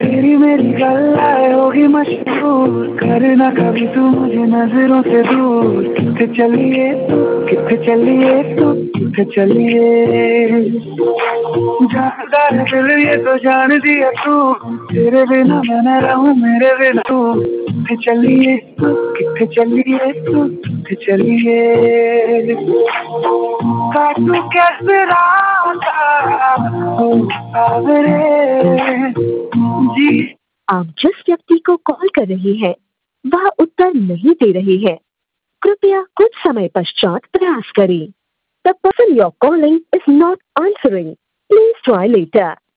तेरी मेरी गल्लाए होगी मशहूर, करना कभी तू मुझे नजरों से दूर। किथे चलिए तू, किथे चलिए तू, किथे चलिए। जानता है दिल ये तो जान दिया तू, तेरे बिना मैं न रहूं मेरे बिना तू। किथे चलिए तू, किथे चलिए तू, किथे चलिए। काटू कैसे रास्ता हो सावरे जी। आप जिस व्यक्ति को कॉल कर रही हैं, वह उत्तर नहीं दे रही है। कृपया कुछ समय पश्चात प्रयास करें। The person you're calling is not answering. Please try later.